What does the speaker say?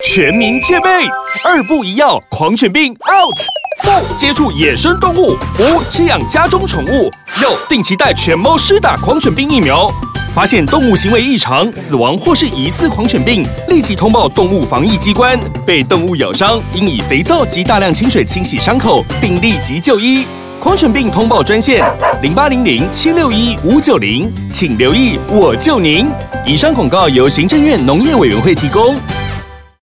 全民戒备，2不1要，狂犬病 out。不接触野生动物，5弃养家中宠物，6定期带犬猫施打狂犬病疫苗。发现动物行为异常、死亡或是疑似狂犬病，立即通报动物防疫机关。被动物咬伤，应以肥皂及大量清水清洗伤口，并立即就医。狂犬病通报专线0800-761-590，请留意，我救您。以上广告由行政院农业委员会提供。